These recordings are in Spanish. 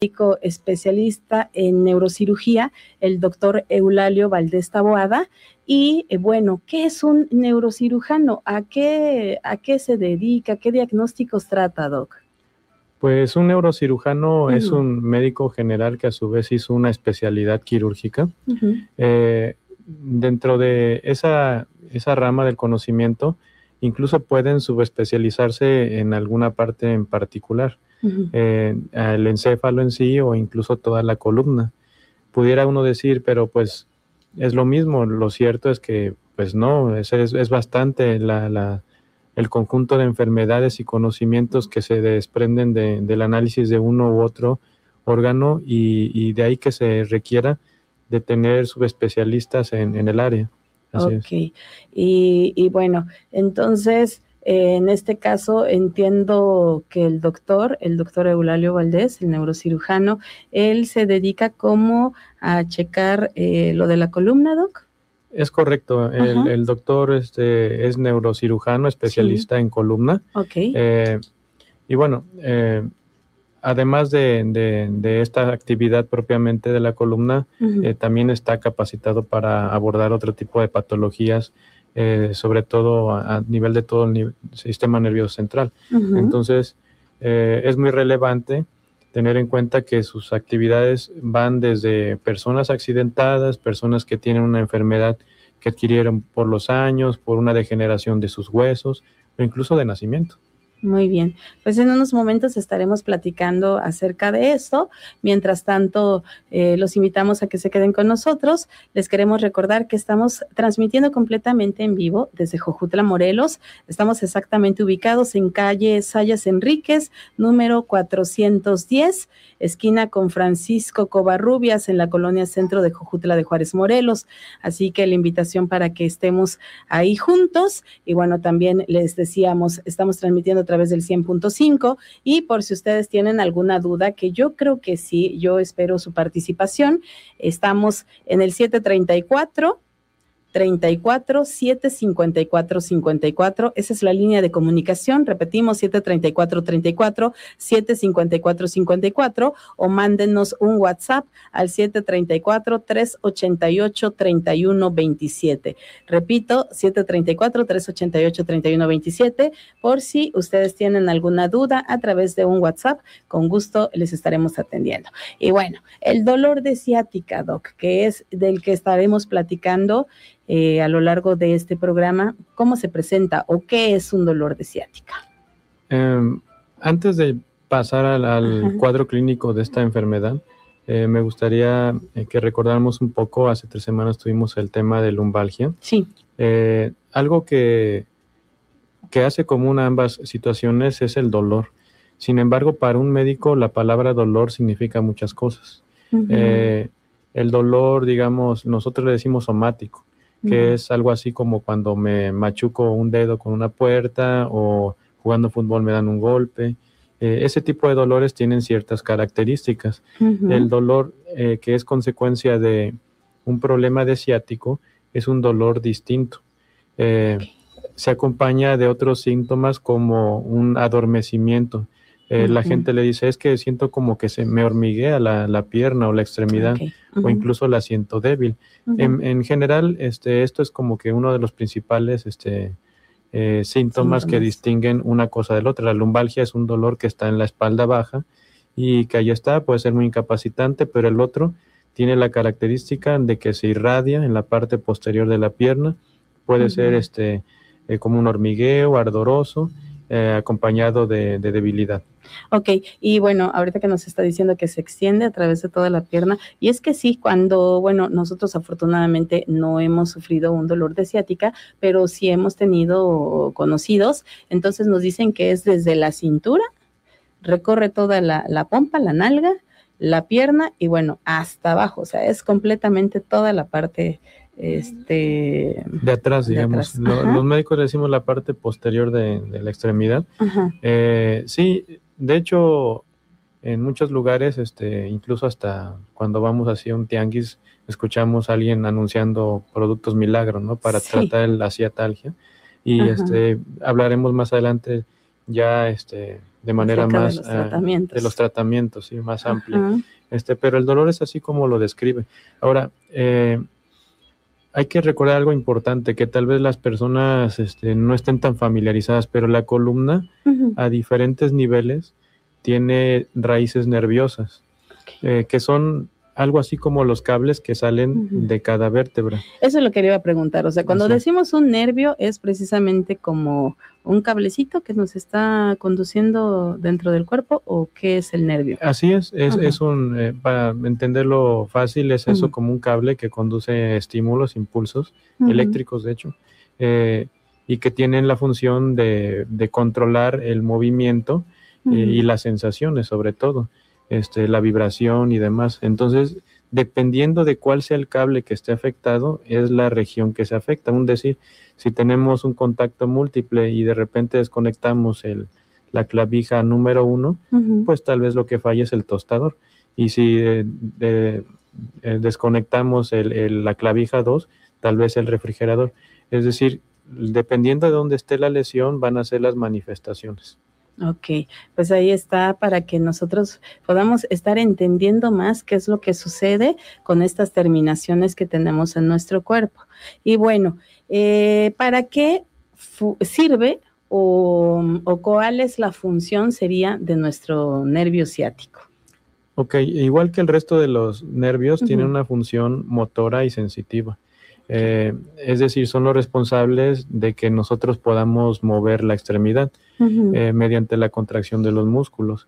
médico especialista en neurocirugía, el doctor Eulalio Valdés Taboada. Y bueno, ¿qué es un neurocirujano? ¿A qué se dedica? ¿Qué diagnósticos trata, doc? Pues un neurocirujano es un médico general que a su vez hizo una especialidad quirúrgica. Dentro de esa rama del conocimiento, incluso pueden subespecializarse en alguna parte en particular, el encéfalo en sí o incluso toda la columna. Pudiera uno decir, pero pues es lo mismo. Lo cierto es que pues no, es bastante el conjunto de enfermedades y conocimientos que se desprenden del análisis de uno u otro órgano y de ahí que se requiera de tener subespecialistas en el área. Así es. Y bueno, entonces en este caso entiendo que el doctor Eulalio Valdés, el neurocirujano, él se dedica como a checar lo de la columna, doc. Es correcto, el doctor es neurocirujano, especialista en columna. Y bueno, además de esta actividad propiamente de la columna, también está capacitado para abordar otro tipo de patologías, sobre todo a nivel de todo el sistema nervioso central. Entonces, es muy relevante tener en cuenta que sus actividades van desde personas accidentadas, personas que tienen una enfermedad que adquirieron por los años, por una degeneración de sus huesos, o incluso de nacimiento. Muy bien, pues en unos momentos estaremos platicando acerca de esto. Mientras tanto, los invitamos a que se queden con nosotros. Les queremos recordar que estamos transmitiendo completamente en vivo desde Jojutla, Morelos. Estamos exactamente ubicados en calle Sayas Enríquez, número 410, esquina con Francisco Covarrubias, en la colonia centro de Jojutla de Juárez, Morelos. Así que la invitación para que estemos ahí juntos. Y bueno, también les decíamos, estamos transmitiendo a través del 100.5 y por si ustedes tienen alguna duda, que yo creo que sí, yo espero su participación. Estamos en el 734-754-54, esa es la línea de comunicación, repetimos 734-34-754-54 o mándenos un WhatsApp al 734-388-3127, repito, 734-388-3127, por si ustedes tienen alguna duda a través de un WhatsApp, con gusto les estaremos atendiendo. Y bueno, el dolor de ciática, doc, que es del que estaremos platicando a lo largo de este programa, ¿cómo se presenta o qué es un dolor de ciática? Antes de pasar al cuadro clínico de esta enfermedad, me gustaría que recordáramos un poco, hace 3 semanas tuvimos el tema de lumbalgia. Sí. Algo que hace común a ambas situaciones es el dolor. Sin embargo, para un médico la palabra dolor significa muchas cosas. El dolor, digamos, nosotros le decimos somático, que es algo así como cuando me machuco un dedo con una puerta o jugando fútbol me dan un golpe. Ese tipo de dolores tienen ciertas características. El dolor que es consecuencia de un problema de ciático es un dolor distinto. Se acompaña de otros síntomas como un adormecimiento. La gente le dice, es que siento como que se me hormiguea la pierna o la extremidad, o incluso la siento débil. En general, esto es como que uno de los principales síntomas que distinguen una cosa de la otra. La lumbalgia es un dolor que está en la espalda baja y que ahí está, puede ser muy incapacitante, pero el otro tiene la característica de que se irradia en la parte posterior de la pierna, puede ser como un hormigueo ardoroso, acompañado de debilidad. Ok, y bueno, ahorita que nos está diciendo que se extiende a través de toda la pierna, y es que sí, cuando, bueno, nosotros afortunadamente no hemos sufrido un dolor de ciática, pero sí hemos tenido conocidos, entonces nos dicen que es desde la cintura, recorre toda la pompa, la nalga, la pierna y bueno, hasta abajo, o sea, es completamente toda la parte de atrás, digamos. Los médicos decimos la parte posterior de la extremidad. Sí, de hecho, en muchos lugares, incluso hasta cuando vamos hacia un tianguis, escuchamos a alguien anunciando productos milagro, ¿no? Para tratar la ciatalgia. Y hablaremos más adelante ya de manera acerca más de los tratamientos. de los tratamientos, sí, más amplia. Ajá. Pero el dolor es así como lo describe. Ahora, hay que recordar algo importante, que tal vez las personas no estén tan familiarizadas, pero la columna Ujú. a diferentes niveles tiene raíces nerviosas, que son algo así como los cables que salen Ujú. de cada vértebra. Eso es lo que le iba a preguntar. O sea, cuando Exacto. decimos un nervio, es precisamente como un cablecito que nos está conduciendo dentro del cuerpo, ¿o qué es el nervio? Así es Ajá. para entenderlo fácil, es eso, Ujú. como un cable que conduce estímulos, impulsos Ujú. eléctricos, de hecho, y que tienen la función de controlar el movimiento y Ujú. las sensaciones, sobre todo, la vibración y demás. Entonces, dependiendo de cuál sea el cable que esté afectado, es la región que se afecta. Un decir, si tenemos un contacto múltiple y de repente desconectamos la clavija número 1, Ujú. pues tal vez lo que falla es el tostador. Y si desconectamos la clavija 2, tal vez el refrigerador. Es decir, dependiendo de dónde esté la lesión, van a ser las manifestaciones. Ok, pues ahí está para que nosotros podamos estar entendiendo más qué es lo que sucede con estas terminaciones que tenemos en nuestro cuerpo. Y bueno, ¿para qué sirve o cuál es la función sería de nuestro nervio ciático? Ok, igual que el resto de los nervios, tienen Ujú. una función motora y sensitiva. Es decir, son los responsables de que nosotros podamos mover la extremidad Ujú. mediante la contracción de los músculos.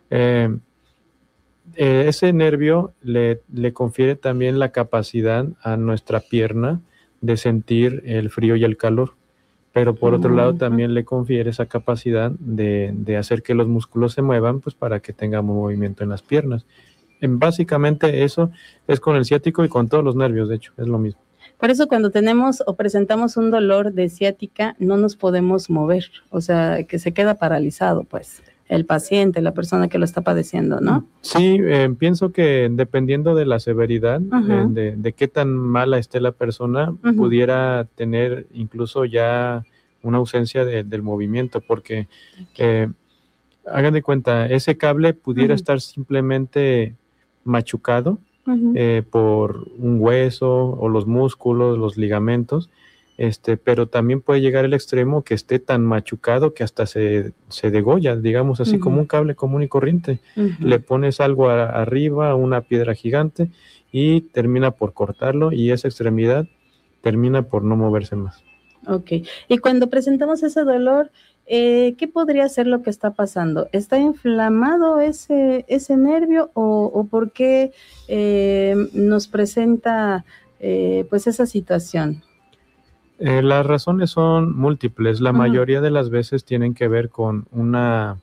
Ese nervio le confiere también la capacidad a nuestra pierna de sentir el frío y el calor, pero por otro lado Ujú. también le confiere esa capacidad de hacer que los músculos se muevan, pues para que tengamos movimiento en las piernas. Básicamente eso es con el ciático y con todos los nervios, de hecho, es lo mismo. Por eso cuando tenemos o presentamos un dolor de ciática, no nos podemos mover, o sea, que se queda paralizado, pues, el paciente, la persona que lo está padeciendo, ¿no? Sí, pienso que dependiendo de la severidad, de qué tan mala esté la persona, pudiera tener incluso ya una ausencia del movimiento, porque hagan de cuenta, ese cable pudiera estar simplemente machucado por un hueso o los músculos, los ligamentos, pero también puede llegar al extremo que esté tan machucado que hasta se degolla, digamos así, como un cable común y corriente. Le pones algo arriba, una piedra gigante, y termina por cortarlo, y esa extremidad termina por no moverse más. Ok, y cuando presentamos ese dolor, ¿qué podría ser lo que está pasando? ¿Está inflamado ese nervio o por qué nos presenta pues esa situación? Las razones son múltiples. La mayoría de las veces tienen que ver con una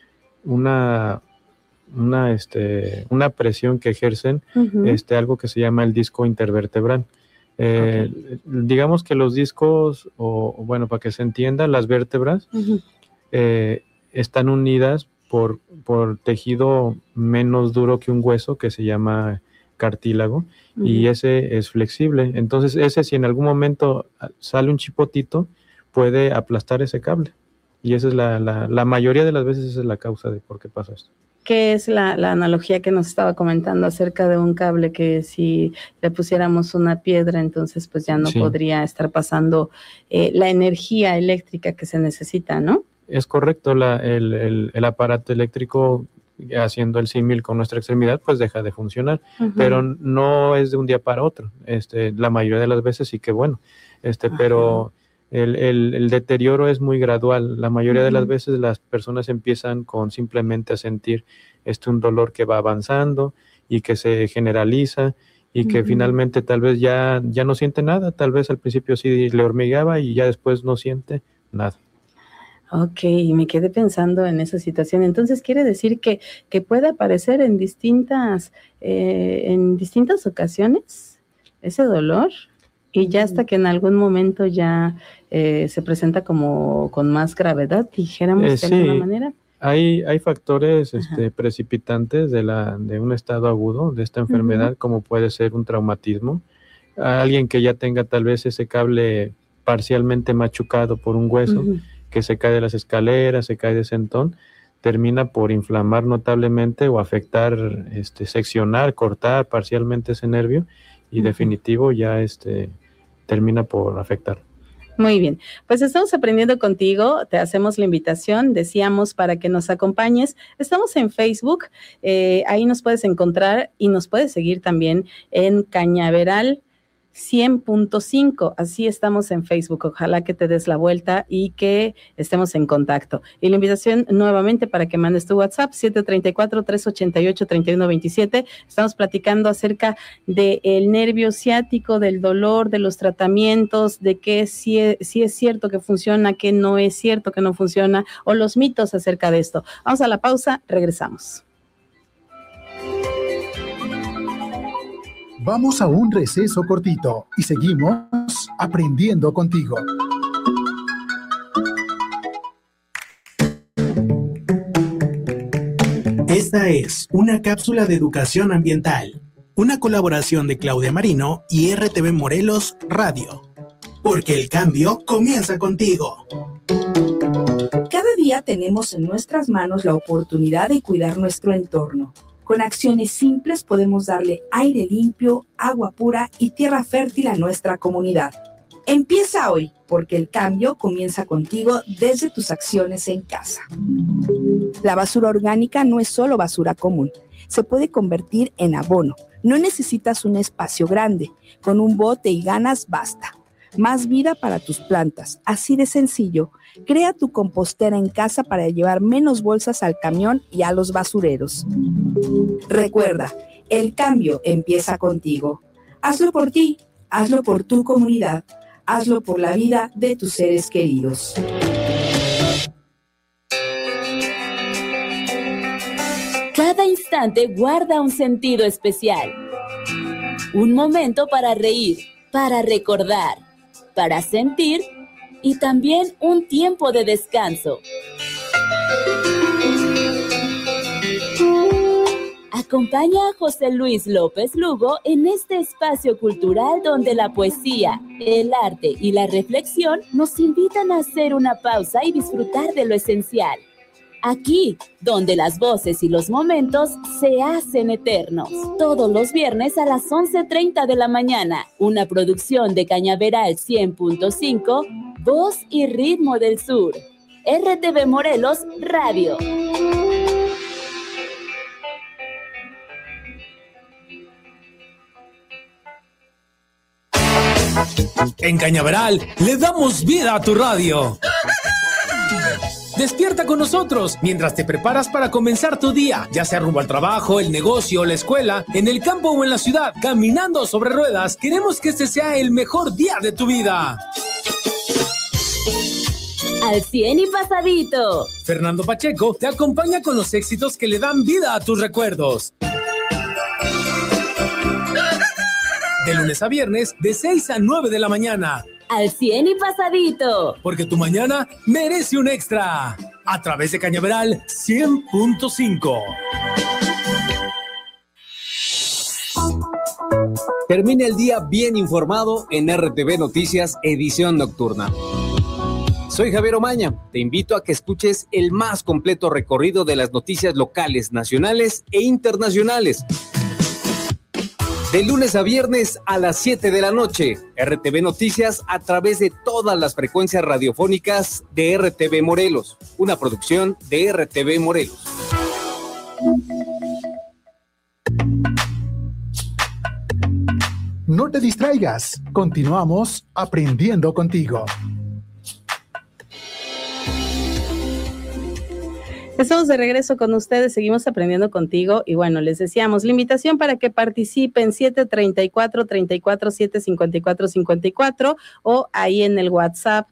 presión que ejercen, algo que se llama el disco intervertebral. Digamos que los discos, bueno, para que se entienda, las vértebras están unidas por tejido menos duro que un hueso, que se llama cartílago, y ese es flexible. Entonces ese, si en algún momento sale un chipotito, puede aplastar ese cable, y esa es la mayoría de las veces esa es la causa de por qué pasa esto. ¿Qué es la analogía que nos estaba comentando acerca de un cable que si le pusiéramos una piedra, entonces pues ya no podría estar pasando la energía eléctrica que se necesita, ¿no? Es correcto, el aparato eléctrico, haciendo el símil con nuestra extremidad, pues deja de funcionar, pero no es de un día para otro. La mayoría de las veces sí que bueno, pero el deterioro es muy gradual. La mayoría de las veces las personas empiezan con simplemente a sentir un dolor que va avanzando y que se generaliza, y que finalmente tal vez ya no siente nada. Tal vez al principio sí le hormigueaba y ya después no siente nada. Ok, me quedé pensando en esa situación. Entonces, ¿quiere decir que puede aparecer en distintas ocasiones ese dolor? Y ya hasta que en algún momento ya se presenta como con más gravedad, dijéramos de alguna manera. Hay factores precipitantes de un estado agudo de esta enfermedad, como puede ser un traumatismo. Alguien que ya tenga tal vez ese cable parcialmente machucado por un hueso, que se cae de las escaleras, se cae de sentón, termina por inflamar notablemente o afectar, seccionar, cortar parcialmente ese nervio y definitivo ya termina por afectar. Muy bien, pues estamos aprendiendo contigo, te hacemos la invitación, decíamos, para que nos acompañes. Estamos en Facebook, ahí nos puedes encontrar y nos puedes seguir también en Cañaveral 100.5, así estamos en Facebook. Ojalá que te des la vuelta y que estemos en contacto. Y la invitación nuevamente para que mandes tu WhatsApp, 734-388-3127. Estamos platicando acerca del nervio ciático, del dolor, de los tratamientos, de qué si es cierto que funciona, qué no es cierto que no funciona, o los mitos acerca de esto. Vamos a la pausa, regresamos. Vamos a un receso cortito y seguimos aprendiendo contigo. Esta es una cápsula de educación ambiental, una colaboración de Claudia Marino y RTV Morelos Radio. Porque el cambio comienza contigo. Cada día tenemos en nuestras manos la oportunidad de cuidar nuestro entorno. Con acciones simples podemos darle aire limpio, agua pura y tierra fértil a nuestra comunidad. Empieza hoy, porque el cambio comienza contigo desde tus acciones en casa. La basura orgánica no es solo basura común, se puede convertir en abono. No necesitas un espacio grande, con un bote y ganas basta. Más vida para tus plantas, así de sencillo. Crea tu compostera en casa para llevar menos bolsas al camión y a los basureros. Recuerda, el cambio empieza contigo. Hazlo por ti, hazlo por tu comunidad, hazlo por la vida de tus seres queridos. Cada instante guarda un sentido especial. Un momento para reír, para recordar, para sentir y también un tiempo de descanso. Acompaña a José Luis López Lugo en este espacio cultural donde la poesía, el arte y la reflexión nos invitan a hacer una pausa y disfrutar de lo esencial. Aquí, donde las voces y los momentos se hacen eternos. Todos los viernes a las 11:30 de la mañana. Una producción de Cañaveral 100.5, Voz y Ritmo del Sur. RTV Morelos Radio. En Cañaveral le damos vida a tu radio. Despierta con nosotros mientras te preparas para comenzar tu día, ya sea rumbo al trabajo, el negocio, la escuela, en el campo o en la ciudad, caminando sobre ruedas. Queremos que este sea el mejor día de tu vida. Al 100 y pasadito. Fernando Pacheco te acompaña con los éxitos que le dan vida a tus recuerdos. De lunes a viernes, de 6 a 9 de la mañana. Al 100 y pasadito. Porque tu mañana merece un extra. A través de Cañaveral 100.5. Termina el día bien informado en RTV Noticias, edición nocturna. Soy Javier Omaña. Te invito a que escuches el más completo recorrido de las noticias locales, nacionales e internacionales. De lunes a viernes a las 7 de la noche, RTV Noticias a través de todas las frecuencias radiofónicas de RTV Morelos, una producción de RTV Morelos. No te distraigas, continuamos aprendiendo contigo. Estamos de regreso con ustedes, seguimos aprendiendo contigo y bueno, les decíamos, la invitación para que participen 734-34-754-54 o ahí en el WhatsApp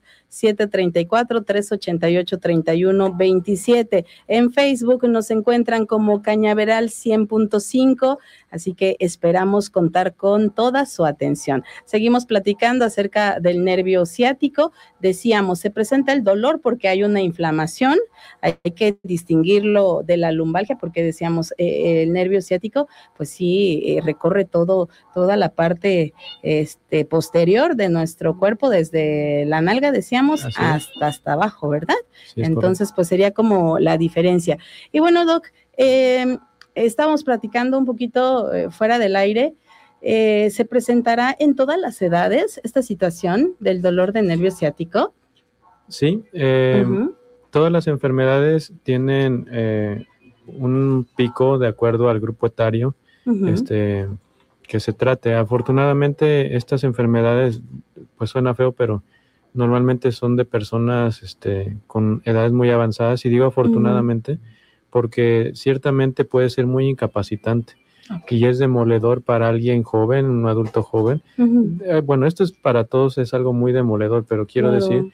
734-388-3127. En Facebook nos encuentran como Cañaveral 100.5, así que esperamos contar con toda su atención. Seguimos platicando acerca del nervio ciático. Decíamos, se presenta el dolor porque hay una inflamación, hay que distinguirlo de la lumbalgia porque decíamos, el nervio ciático, pues sí, recorre toda la parte posterior de nuestro cuerpo, desde la nalga, decíamos, iríamos hasta abajo, ¿verdad? Sí, entonces, pues sería como la diferencia. Y bueno, Doc, estábamos platicando un poquito fuera del aire. ¿Se presentará en todas las edades esta situación del dolor de nervio ciático? Sí, todas las enfermedades tienen un pico de acuerdo al grupo etario que se trate. Afortunadamente, estas enfermedades, pues suena feo, pero normalmente son de personas con edades muy avanzadas, y digo afortunadamente porque ciertamente puede ser muy incapacitante. Okay. Y es demoledor para alguien joven, un adulto joven. Bueno, esto es para todos, es algo muy demoledor, pero quiero decir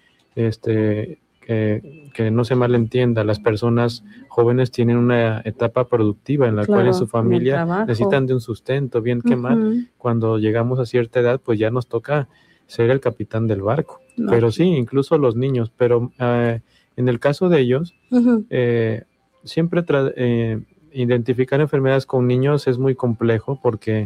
que no se malentienda, las personas jóvenes tienen una etapa productiva en la cual en su familia necesitan de un sustento, bien que mal. Cuando llegamos a cierta edad, pues ya nos toca ser el capitán del barco. Pero sí, incluso los niños, pero en el caso de ellos, siempre identificar enfermedades con niños es muy complejo porque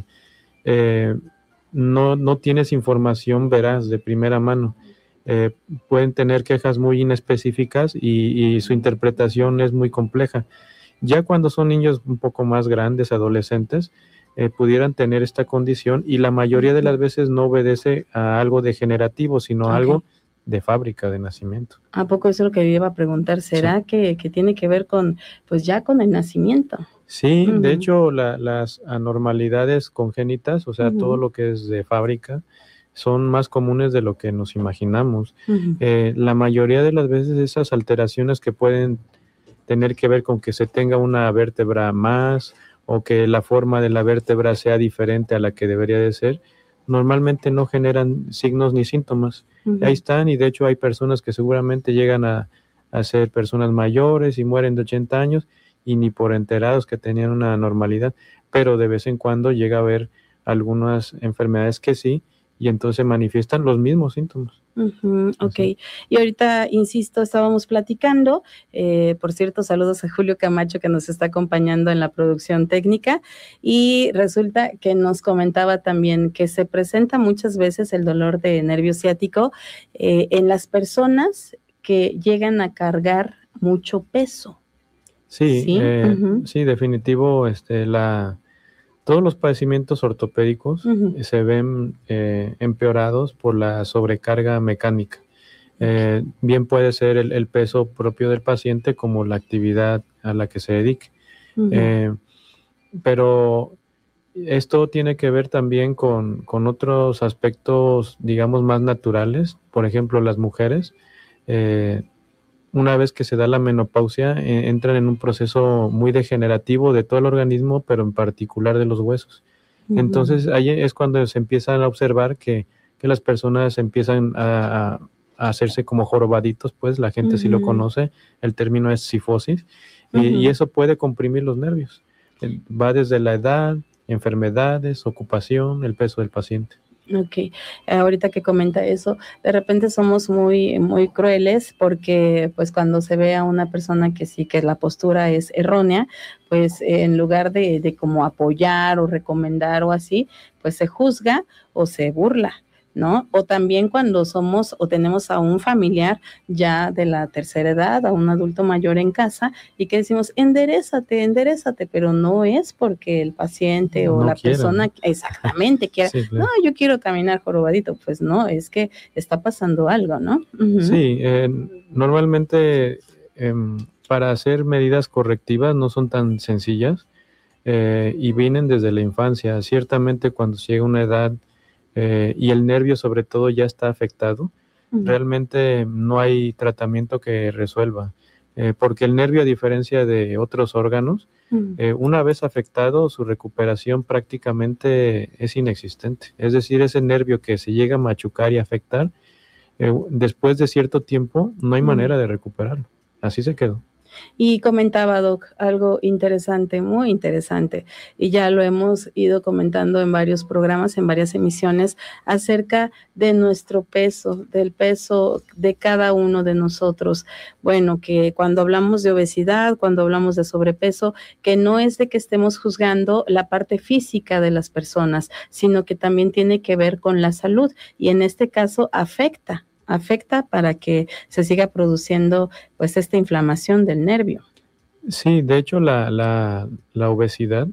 no tienes información veraz de primera mano. Pueden tener quejas muy inespecíficas y su interpretación es muy compleja. Ya cuando son niños un poco más grandes, adolescentes, pudieran tener esta condición, y la mayoría de las veces no obedece a algo degenerativo, sino a algo de fábrica, de nacimiento. ¿A poco eso es lo que yo iba a preguntar? ¿Será que tiene que ver con, pues ya con el nacimiento? Sí, de hecho las anormalidades congénitas, o sea, todo lo que es de fábrica, son más comunes de lo que nos imaginamos. La mayoría de las veces esas alteraciones que pueden tener que ver con que se tenga una vértebra más, o que la forma de la vértebra sea diferente a la que debería de ser, normalmente no generan signos ni síntomas. Ahí están, y de hecho hay personas que seguramente llegan a ser personas mayores y mueren de 80 años y ni por enterados que tenían una anormalidad, pero de vez en cuando llega a haber algunas enfermedades que sí, y entonces manifiestan los mismos síntomas. Ok, y ahorita, insisto, estábamos platicando, por cierto, saludos a Julio Camacho, que nos está acompañando en la producción técnica, y resulta que nos comentaba también que se presenta muchas veces el dolor de nervio ciático en las personas que llegan a cargar mucho peso. Sí, sí, definitivo, todos los padecimientos ortopédicos se ven empeorados por la sobrecarga mecánica. Bien puede ser el peso propio del paciente como la actividad a la que se dedique. Pero esto tiene que ver también con otros aspectos, digamos, más naturales. Por ejemplo, las mujeres, una vez que se da la menopausia, entran en un proceso muy degenerativo de todo el organismo, pero en particular de los huesos. Entonces, ahí es cuando se empiezan a observar que las personas empiezan a hacerse como jorobaditos, pues la gente sí lo conoce, el término es cifosis, y eso puede comprimir los nervios. Va desde la edad, enfermedades, ocupación, el peso del paciente. Ok, ahorita que comenta eso, de repente somos muy, muy crueles porque pues cuando se ve a una persona que sí, que la postura es errónea, pues en lugar de como apoyar o recomendar o así, pues se juzga o se burla, ¿no? O también cuando somos o tenemos a un familiar ya de la tercera edad, a un adulto mayor en casa, y que decimos, enderézate, pero no es porque el paciente o la persona exactamente quiera, sí, claro. No, yo quiero caminar jorobadito, pues no, es que está pasando algo, ¿no? Sí, normalmente para hacer medidas correctivas no son tan sencillas y vienen desde la infancia. Ciertamente cuando llega una edad y el nervio sobre todo ya está afectado, realmente no hay tratamiento que resuelva, porque el nervio, a diferencia de otros órganos, una vez afectado, su recuperación prácticamente es inexistente. Es decir, ese nervio que se llega a machucar y afectar, después de cierto tiempo no hay manera de recuperarlo. Así se quedó. Y comentaba, Doc, algo interesante, muy interesante, y ya lo hemos ido comentando en varios programas, en varias emisiones, acerca de nuestro peso, del peso de cada uno de nosotros. Bueno, que cuando hablamos de obesidad, cuando hablamos de sobrepeso, que no es de que estemos juzgando la parte física de las personas, sino que también tiene que ver con la salud, y en este caso afecta afecta para que se siga produciendo pues esta inflamación del nervio. Sí, de hecho la obesidad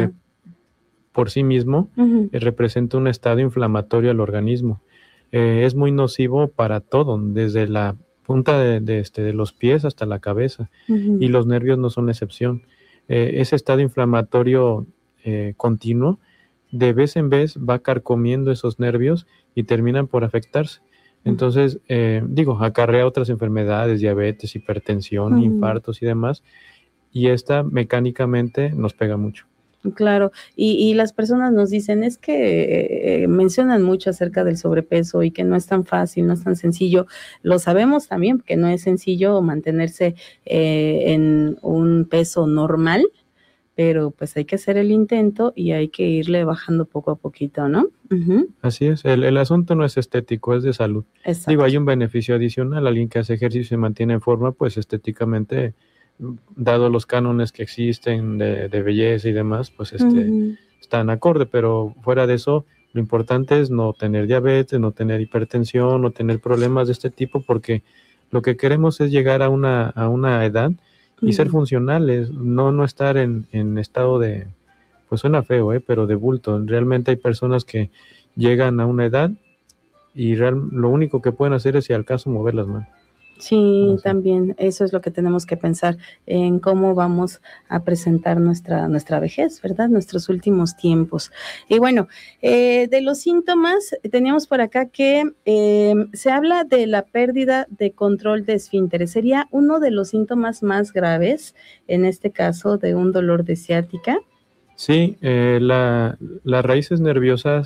por sí mismo representa un estado inflamatorio al organismo. Es muy nocivo para todo, desde la punta de los pies hasta la cabeza, y los nervios no son excepción. Ese estado inflamatorio continuo, de vez en vez va carcomiendo esos nervios y terminan por afectarse. Entonces, acarrea otras enfermedades, diabetes, hipertensión, infartos y demás, y esta mecánicamente nos pega mucho. Claro, y las personas nos dicen, es que mencionan mucho acerca del sobrepeso y que no es tan fácil, no es tan sencillo. Lo sabemos también, que no es sencillo mantenerse en un peso normal, pero pues hay que hacer el intento y hay que irle bajando poco a poquito, ¿no? Así es, el asunto no es estético, es de salud. Exacto. Hay un beneficio adicional, alguien que hace ejercicio y se mantiene en forma, pues estéticamente, dado los cánones que existen de belleza y demás, pues están acorde, pero fuera de eso, lo importante es no tener diabetes, no tener hipertensión, no tener problemas de este tipo, porque lo que queremos es llegar a una edad y ser funcionales, no estar en estado de, pues suena feo, pero de bulto. Realmente hay personas que llegan a una edad y lo único que pueden hacer es, si al caso, mover las manos. Sí, también eso es lo que tenemos que pensar, en cómo vamos a presentar nuestra vejez, ¿verdad? Nuestros últimos tiempos. Y bueno, de los síntomas, teníamos por acá que se habla de la pérdida de control de esfínteres. Sería uno de los síntomas más graves, en este caso, de un dolor de ciática. Sí, las raíces nerviosas,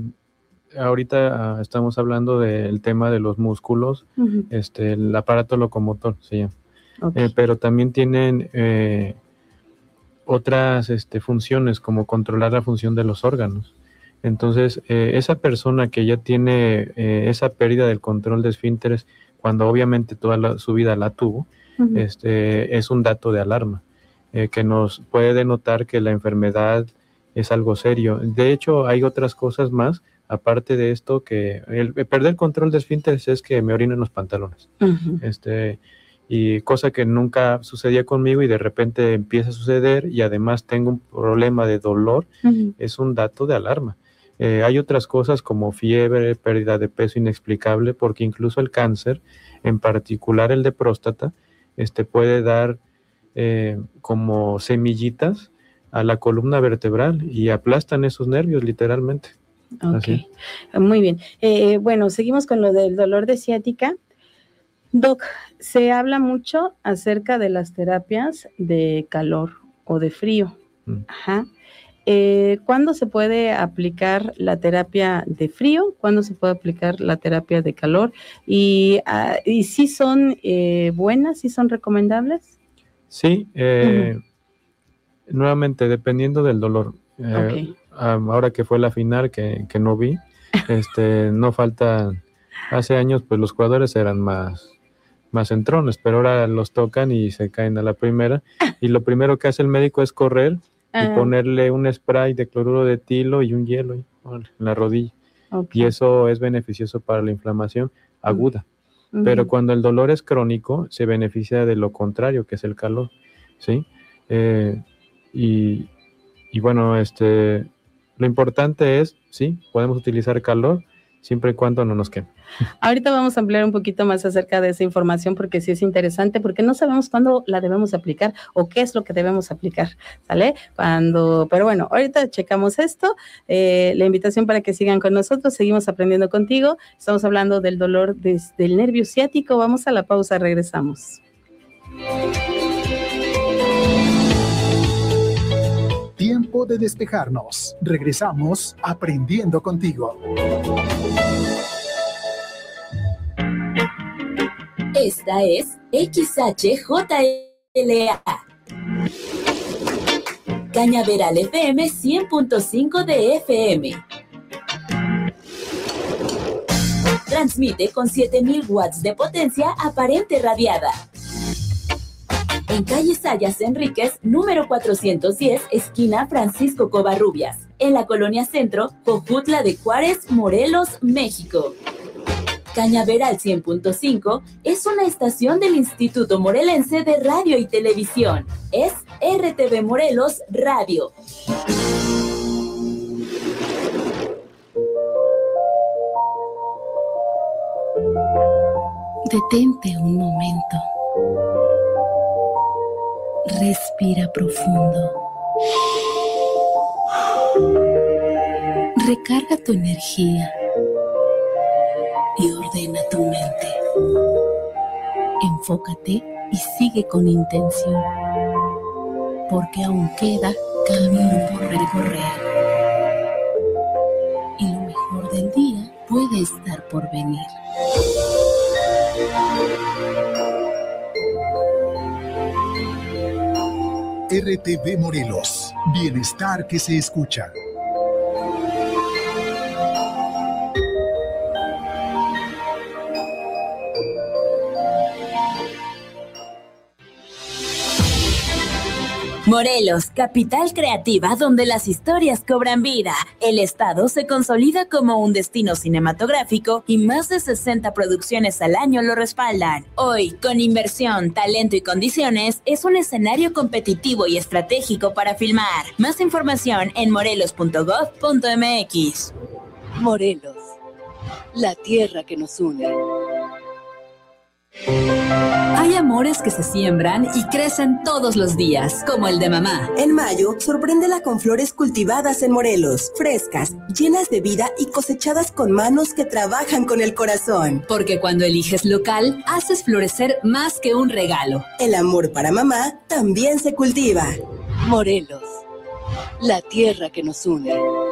ahorita estamos hablando del tema de los músculos, el aparato locomotor se llama, pero también tienen otras funciones, como controlar la función de los órganos. Entonces, esa persona que ya tiene esa pérdida del control de esfínteres, cuando obviamente toda su vida la tuvo, es un dato de alarma, que nos puede denotar que la enfermedad es algo serio. De hecho, hay otras cosas más. Aparte de esto, que el perder control de esfínteres es que me orino en los pantalones. Y cosa que nunca sucedía conmigo y de repente empieza a suceder, y además tengo un problema de dolor, es un dato de alarma. Hay otras cosas como fiebre, pérdida de peso inexplicable, porque incluso el cáncer, en particular el de próstata, puede dar como semillitas a la columna vertebral y aplastan esos nervios literalmente. Ok, muy bien. Bueno, seguimos con lo del dolor de ciática. Doc, se habla mucho acerca de las terapias de calor o de frío. ¿Cuándo se puede aplicar la terapia de frío? ¿Cuándo se puede aplicar la terapia de calor? ¿Y si son buenas, si son recomendables? Sí, nuevamente, dependiendo del dolor. Ahora que fue la final, que no vi, no falta. Hace años pues los jugadores eran más entrones, pero ahora los tocan y se caen a la primera, y lo primero que hace el médico es correr y ponerle un spray de cloruro de etilo y un hielo en la rodilla, y eso es beneficioso para la inflamación aguda, pero cuando el dolor es crónico se beneficia de lo contrario, que es el calor, ¿sí? Y bueno, lo importante es, sí, podemos utilizar calor siempre y cuando no nos queme. Ahorita vamos a ampliar un poquito más acerca de esa información, porque sí es interesante, porque no sabemos cuándo la debemos aplicar o qué es lo que debemos aplicar, ¿sale? Pero bueno, ahorita checamos esto. La invitación para que sigan con nosotros, seguimos aprendiendo contigo. Estamos hablando del dolor del nervio ciático. Vamos a la pausa, regresamos. Tiempo de despejarnos. Regresamos aprendiendo contigo. Esta es XHJLA. Cañaveral FM 100.5 de FM. Transmite con 7000 watts de potencia aparente radiada. En calle Sayas Enríquez, número 410, esquina Francisco Covarrubias, en la Colonia Centro, Jojutla de Juárez, Morelos, México. Cañaveral 100.5 es una estación del Instituto Morelense de Radio y Televisión. Es RTV Morelos Radio. Detente un momento. Respira profundo. Recarga tu energía y ordena tu mente. Enfócate y sigue con intención, porque aún queda camino por recorrer. Y lo mejor del día puede estar por venir. RTV Morelos. Bienestar que se escucha. Morelos, capital creativa donde las historias cobran vida. El estado se consolida como un destino cinematográfico y más de 60 producciones al año lo respaldan. Hoy, con inversión, talento y condiciones, es un escenario competitivo y estratégico para filmar. Más información en morelos.gov.mx. Morelos, la tierra que nos une. Hay amores que se siembran y crecen todos los días, como el de mamá. En mayo, sorpréndela con flores cultivadas en Morelos, frescas, llenas de vida y cosechadas con manos que trabajan con el corazón. Porque cuando eliges local, haces florecer más que un regalo. El amor para mamá también se cultiva. Morelos, la tierra que nos une.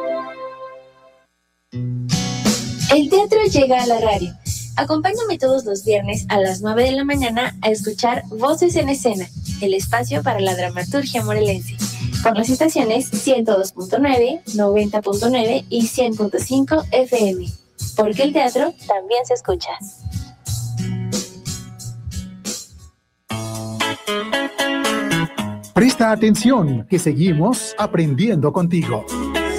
El teatro llega a la radio. Acompáñame todos los viernes a las 9 de la mañana a escuchar Voces en Escena, el espacio para la dramaturgia morelense, por las estaciones 102.9, 90.9 y 100.5 FM, porque el teatro también se escucha. Presta atención, que seguimos aprendiendo contigo.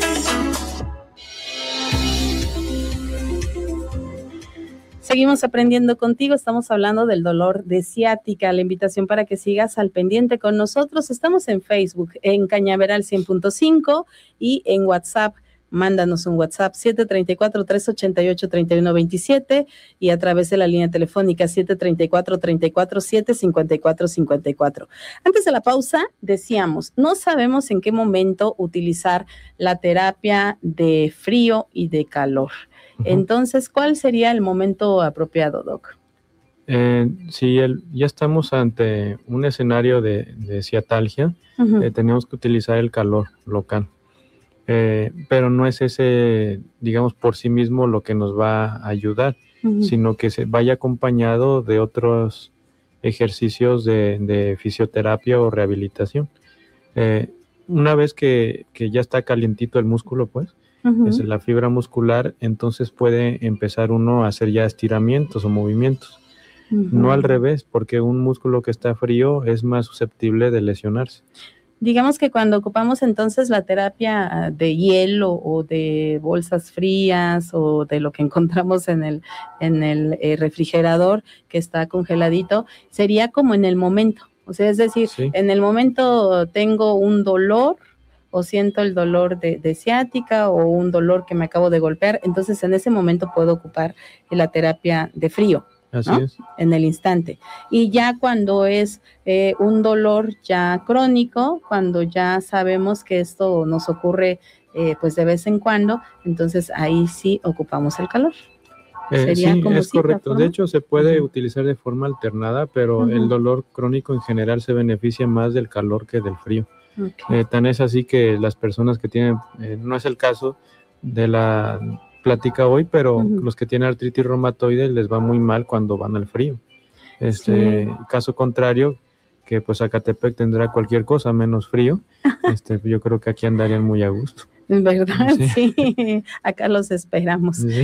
Seguimos aprendiendo contigo, estamos hablando del dolor de ciática. La invitación para que sigas al pendiente con nosotros. Estamos en Facebook, en Cañaveral 100.5 y en WhatsApp. Mándanos un WhatsApp 734-388-3127 y a través de la línea telefónica 734-34-754-54. Antes de la pausa decíamos, no sabemos en qué momento utilizar la terapia de frío y de calor. Entonces, ¿cuál sería el momento apropiado, Doc? Si ya estamos ante un escenario de ciatalgia, tenemos que utilizar el calor local. Pero no es ese, digamos, por sí mismo lo que nos va a ayudar, sino que se vaya acompañado de otros ejercicios de fisioterapia o rehabilitación. Una vez que ya está calientito el músculo, pues, es la fibra muscular, entonces puede empezar uno a hacer ya estiramientos o movimientos. No al revés, porque un músculo que está frío es más susceptible de lesionarse. Digamos que cuando ocupamos entonces la terapia de hielo o de bolsas frías o de lo que encontramos en el refrigerador que está congeladito, sería como en el momento. O sea, es decir, en el momento tengo un dolor o siento el dolor de ciática o un dolor que me acabo de golpear, entonces en ese momento puedo ocupar la terapia de frío. Así ¿no? es. En el instante. Y ya cuando es un dolor ya crónico, cuando ya sabemos que esto nos ocurre pues de vez en cuando, entonces ahí sí ocupamos el calor. Sí, es correcto. De hecho, se puede utilizar de forma alternada, pero el dolor crónico en general se beneficia más del calor que del frío. Tan es así que las personas que tienen, no es el caso de la plática hoy, pero los que tienen artritis reumatoide les va muy mal cuando van al frío. Caso contrario, que pues Zacatepec tendrá cualquier cosa menos frío, yo creo que aquí andarían muy a gusto. ¿Verdad? Sí, acá los esperamos. Sí.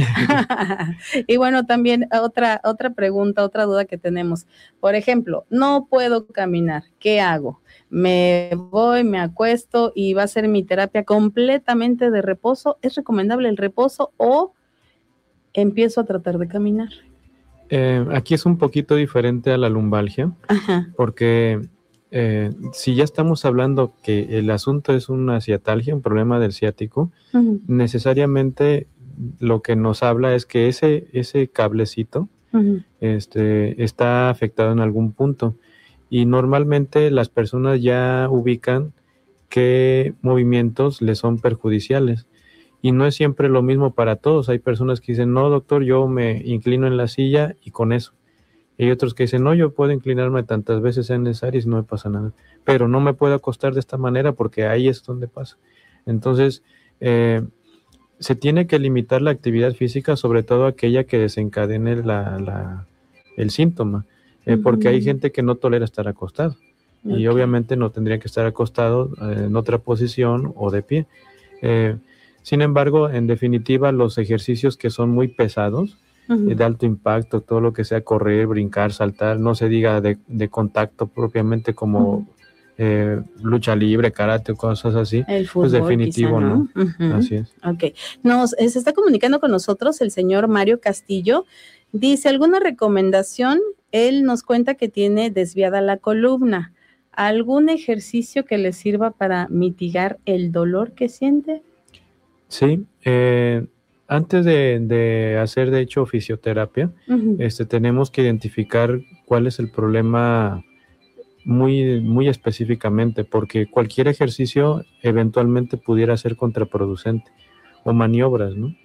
Y bueno, también otra pregunta, otra duda que tenemos. Por ejemplo, no puedo caminar, ¿qué hago? Me voy, me acuesto y va a ser mi terapia completamente de reposo. ¿Es recomendable el reposo o empiezo a tratar de caminar? Aquí es un poquito diferente a la lumbalgia, porque si ya estamos hablando que el asunto es una ciatalgia, un problema del ciático, necesariamente lo que nos habla es que ese cablecito está afectado en algún punto, y normalmente las personas ya ubican qué movimientos les son perjudiciales. Y no es siempre lo mismo para todos. Hay personas que dicen, no, doctor, yo me inclino en la silla y con eso. Y hay otros que dicen, no, yo puedo inclinarme tantas veces sean necesarias y no me pasa nada. Pero no me puedo acostar de esta manera porque ahí es donde pasa. Entonces, se tiene que limitar la actividad física, sobre todo aquella que desencadene el síntoma. Porque hay gente que no tolera estar acostado. Y obviamente no tendría que estar acostado en otra posición o de pie. Sin embargo, en definitiva, los ejercicios que son muy pesados, de alto impacto, todo lo que sea correr, brincar, saltar, no se diga de contacto propiamente como lucha libre, karate o cosas así, el fútbol, pues definitivo quizá, ¿no? Así es. Ok. Se está comunicando con nosotros el señor Mario Castillo. Dice, ¿alguna recomendación? Él nos cuenta que tiene desviada la columna. ¿Algún ejercicio que le sirva para mitigar el dolor que siente? Sí, antes de hacer de hecho fisioterapia, tenemos que identificar cuál es el problema muy, muy específicamente, porque cualquier ejercicio eventualmente pudiera ser contraproducente, o maniobras, ¿no?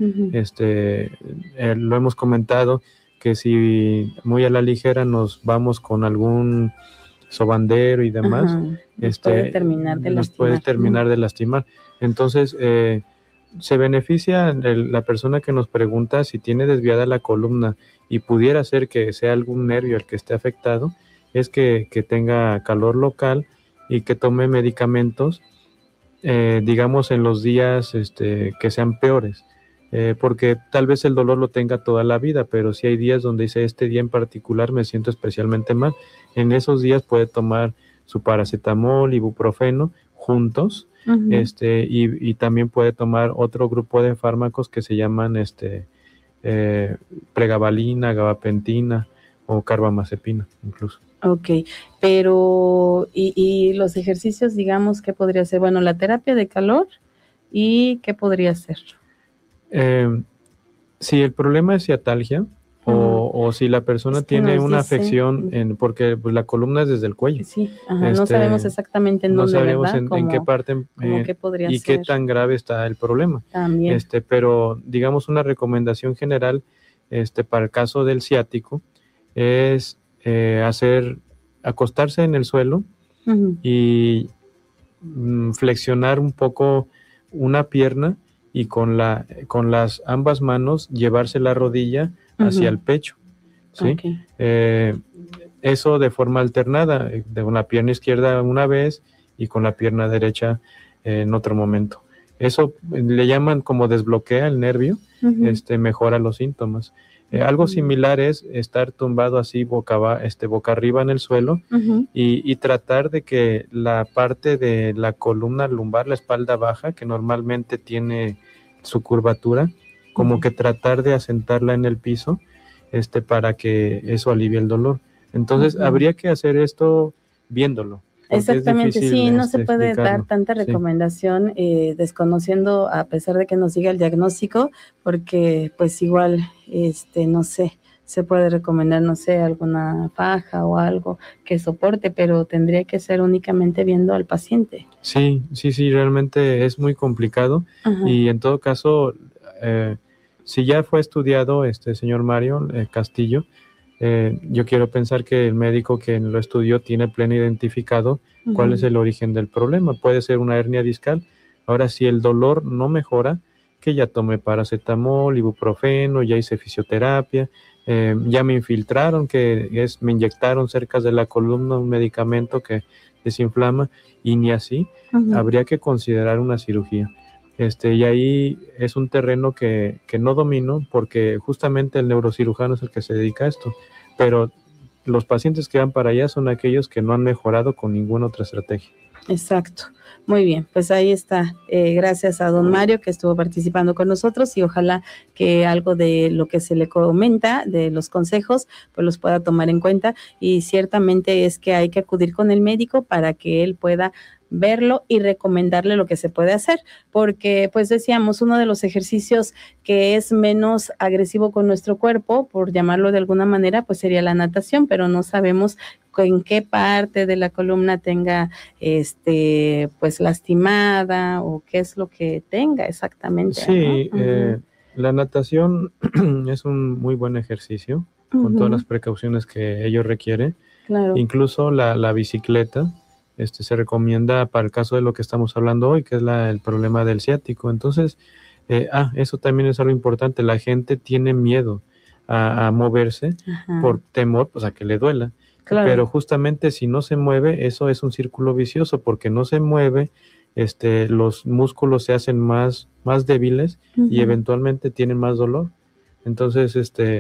Lo hemos comentado que si muy a la ligera nos vamos con algún sobandero y demás, nos puede terminar de lastimar. Entonces, se beneficia la persona que nos pregunta si tiene desviada la columna y pudiera ser que sea algún nervio el que esté afectado, es que tenga calor local y que tome medicamentos, digamos en los días que sean peores, porque tal vez el dolor lo tenga toda la vida, pero si hay días donde dice, este día en particular me siento especialmente mal, en esos días puede tomar su paracetamol, ibuprofeno juntos, y también puede tomar otro grupo de fármacos que se llaman pregabalina, gabapentina o carbamazepina incluso. Ok, pero ¿y los ejercicios, digamos, qué podría ser? Bueno, la terapia de calor, ¿y qué podría ser? Si el problema es ciatalgia, o si la persona tiene una afección, porque pues, la columna es desde el cuello. Sí, no sabemos exactamente en dónde, ¿verdad? No ¿verdad? sabemos en qué parte qué podría y ser. qué tan grave está el problema. También. Pero digamos una recomendación general para el caso del ciático es acostarse en el suelo y flexionar un poco una pierna y con las ambas manos llevarse la rodilla hacia el pecho, ¿sí? Eso de forma alternada, de una pierna izquierda una vez y con la pierna derecha en otro momento. Eso le llaman como desbloquea el nervio, mejora los síntomas. Algo similar es estar tumbado así boca arriba en el suelo y tratar de que la parte de la columna lumbar, la espalda baja, que normalmente tiene su curvatura, como que tratar de asentarla en el piso para que eso alivie el dolor. Entonces habría que hacer esto viéndolo. Exactamente, sí, no se puede dar tanta recomendación desconociendo, a pesar de que nos diga el diagnóstico, porque pues igual, no sé, se puede recomendar, no sé, alguna faja o algo que soporte, pero tendría que ser únicamente viendo al paciente. Sí, realmente es muy complicado. Y en todo caso, si ya fue estudiado señor Mario Castillo, yo quiero pensar que el médico que lo estudió tiene pleno identificado cuál es el origen del problema. Puede ser una hernia discal. Ahora, si el dolor no mejora, que ya tome paracetamol, ibuprofeno, ya hice fisioterapia, ya me infiltraron, me inyectaron cerca de la columna un medicamento que desinflama, y ni así, habría que considerar una cirugía. Y ahí es un terreno que no domino, porque justamente el neurocirujano es el que se dedica a esto, pero los pacientes que van para allá son aquellos que no han mejorado con ninguna otra estrategia. Exacto. Muy bien, pues ahí está. Gracias a don Mario que estuvo participando con nosotros y ojalá que algo de lo que se le comenta, de los consejos, pues los pueda tomar en cuenta, y ciertamente es que hay que acudir con el médico para que él pueda verlo y recomendarle lo que se puede hacer, porque pues decíamos, uno de los ejercicios que es menos agresivo con nuestro cuerpo, por llamarlo de alguna manera, pues sería la natación, pero no sabemos en qué parte de la columna tenga pues lastimada o qué es lo que tenga exactamente. Sí, ¿no? La natación es un muy buen ejercicio, con todas las precauciones que ello requiere. Claro. Incluso la bicicleta se recomienda para el caso de lo que estamos hablando hoy, que es el problema del ciático. Entonces, eso también es algo importante. La gente tiene miedo a moverse por temor, pues, a que le duela. Claro. Pero justamente si no se mueve, eso es un círculo vicioso, porque no se mueve, los músculos se hacen más débiles y eventualmente tienen más dolor. Entonces,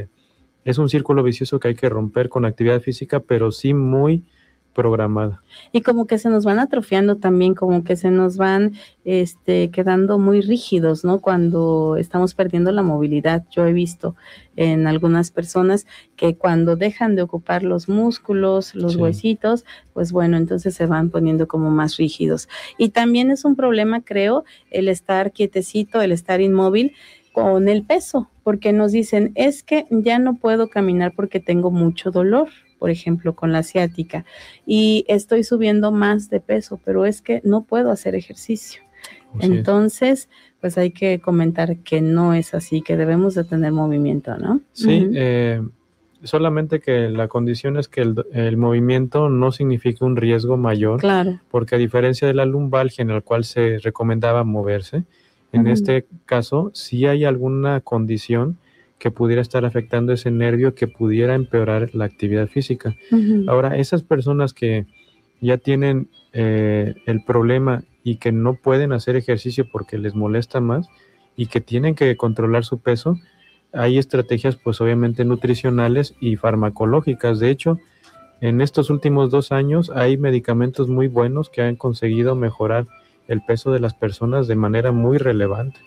es un círculo vicioso que hay que romper con actividad física, pero sí muy programada. Y como que se nos van atrofiando también, como que se nos van quedando muy rígidos, ¿no? Cuando estamos perdiendo la movilidad. Yo he visto en algunas personas que cuando dejan de ocupar los músculos, los huesitos, pues bueno, entonces se van poniendo como más rígidos. Y también es un problema, creo, el estar quietecito, el estar inmóvil con el peso, porque nos dicen, es que ya no puedo caminar porque tengo mucho dolor, por ejemplo, con la ciática, y estoy subiendo más de peso, pero es que no puedo hacer ejercicio. Entonces, pues hay que comentar que no es así, que debemos de tener movimiento, ¿no? Sí, solamente que la condición es que el movimiento no significa un riesgo mayor, claro, porque a diferencia de la lumbalgia en la cual se recomendaba moverse, en este caso sí hay alguna condición que pudiera estar afectando ese nervio, que pudiera empeorar la actividad física. Ahora, esas personas que ya tienen el problema y que no pueden hacer ejercicio porque les molesta más y que tienen que controlar su peso, hay estrategias pues obviamente nutricionales y farmacológicas. De hecho, en estos últimos 2 años hay medicamentos muy buenos que han conseguido mejorar el peso de las personas de manera muy relevante.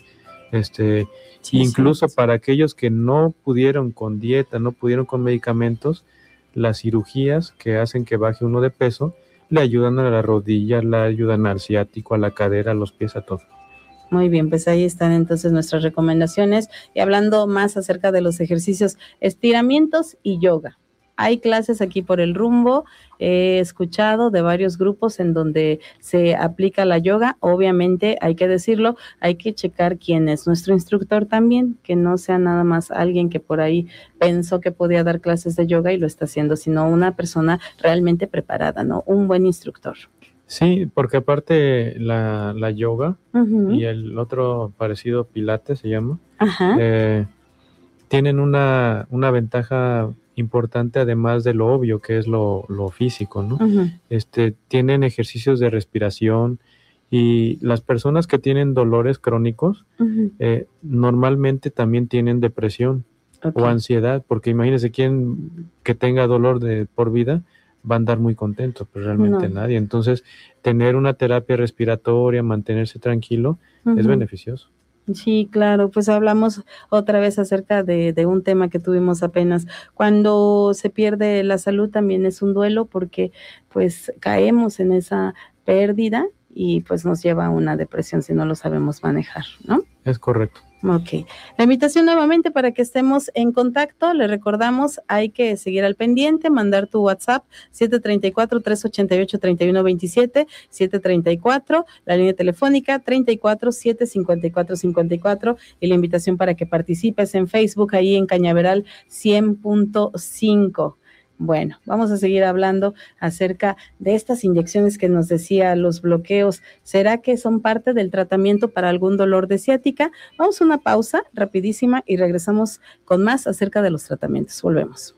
Incluso para aquellos que no pudieron con dieta, no pudieron con medicamentos, las cirugías que hacen que baje uno de peso le ayudan a la rodilla, le ayudan al ciático, a la cadera, a los pies, a todo. Muy bien, pues ahí están entonces nuestras recomendaciones. Y hablando más acerca de los ejercicios, estiramientos y yoga. Hay clases aquí por el rumbo, he escuchado de varios grupos en donde se aplica la yoga. Obviamente, hay que decirlo, hay que checar quién es nuestro instructor también, que no sea nada más alguien que por ahí pensó que podía dar clases de yoga y lo está haciendo, sino una persona realmente preparada, ¿no? Un buen instructor. Sí, porque aparte la yoga y el otro parecido, pilates se llama, tienen una ventaja importante, además de lo obvio que es lo físico, ¿no? Tienen ejercicios de respiración, y las personas que tienen dolores crónicos normalmente también tienen depresión o ansiedad, porque imagínense quién que tenga dolor por vida va a andar muy contento, pero realmente nadie. Entonces, tener una terapia respiratoria, mantenerse tranquilo, es beneficioso. Sí, claro, pues hablamos otra vez acerca de un tema que tuvimos apenas. Cuando se pierde la salud también es un duelo, porque pues caemos en esa pérdida y pues nos lleva a una depresión si no lo sabemos manejar, ¿no? Es correcto. Ok. La invitación nuevamente para que estemos en contacto. Le recordamos, hay que seguir al pendiente, mandar tu WhatsApp 734-388-3127, 734, la línea telefónica 34-754-54, y la invitación para que participes en Facebook, ahí en Cañaveral 100.5. Bueno, vamos a seguir hablando acerca de estas inyecciones que nos decía, los bloqueos. ¿Será que son parte del tratamiento para algún dolor de ciática? Vamos a una pausa rapidísima y regresamos con más acerca de los tratamientos. Volvemos.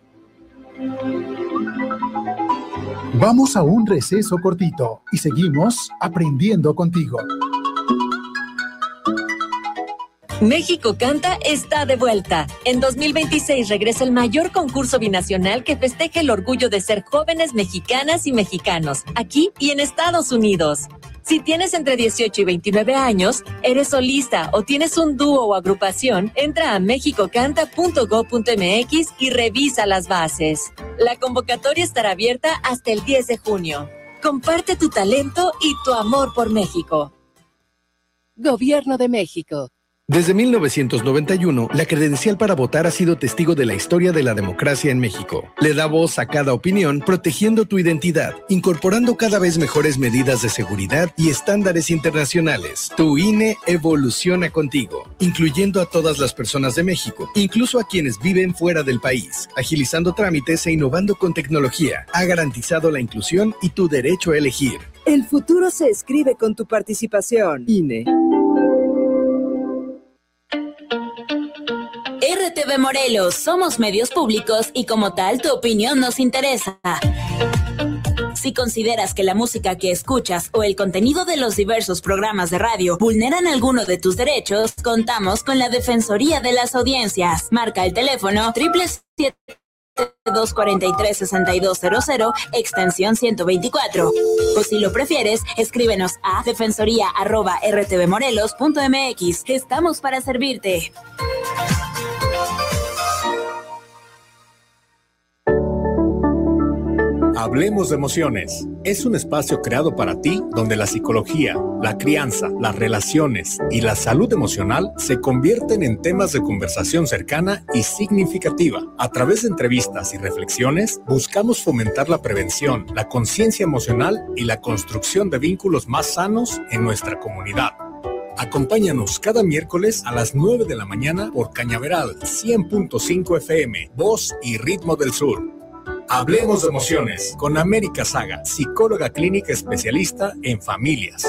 Vamos a un receso cortito y seguimos aprendiendo contigo. México Canta está de vuelta. En 2026 regresa el mayor concurso binacional que festeja el orgullo de ser jóvenes mexicanas y mexicanos, aquí y en Estados Unidos. Si tienes entre 18 y 29 años, eres solista o tienes un dúo o agrupación, entra a mexicocanta.go.mx y revisa las bases. La convocatoria estará abierta hasta el 10 de junio. Comparte tu talento y tu amor por México. Gobierno de México. Desde 1991, la credencial para votar ha sido testigo de la historia de la democracia en México. Le da voz a cada opinión, protegiendo tu identidad, incorporando cada vez mejores medidas de seguridad y estándares internacionales. Tu INE evoluciona contigo, incluyendo a todas las personas de México, incluso a quienes viven fuera del país, agilizando trámites e innovando con tecnología. Ha garantizado la inclusión y tu derecho a elegir. El futuro se escribe con tu participación. INE. RTV Morelos, somos medios públicos y como tal tu opinión nos interesa. Si consideras que la música que escuchas o el contenido de los diversos programas de radio vulneran alguno de tus derechos, contamos con la Defensoría de las Audiencias. Marca el teléfono 777-243-6200, extensión 124. O si lo prefieres, escríbenos a defensoría@rtvmorelos.mx. Estamos para servirte. Hablemos de Emociones. Es un espacio creado para ti donde la psicología, la crianza, las relaciones y la salud emocional se convierten en temas de conversación cercana y significativa. A través de entrevistas y reflexiones, buscamos fomentar la prevención, la conciencia emocional y la construcción de vínculos más sanos en nuestra comunidad. Acompáñanos cada miércoles a las 9 de la mañana por Cañaveral 100.5 FM, Voz y Ritmo del Sur. Hablemos de Emociones con América Saga, psicóloga clínica especialista en familias.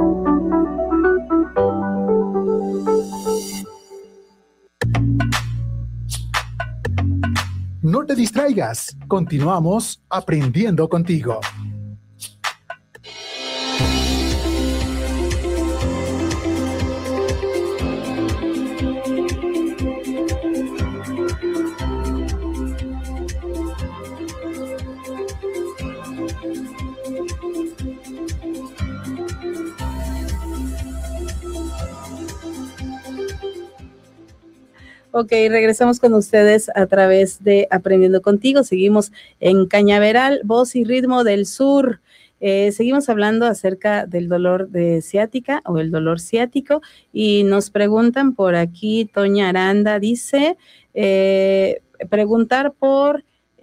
No te distraigas, continuamos aprendiendo contigo. Ok, regresamos con ustedes a través de Aprendiendo Contigo. Seguimos en Cañaveral, Voz y Ritmo del Sur. Seguimos hablando acerca del dolor de ciática o el dolor ciático y nos preguntan por aquí, Toña Aranda dice, preguntar por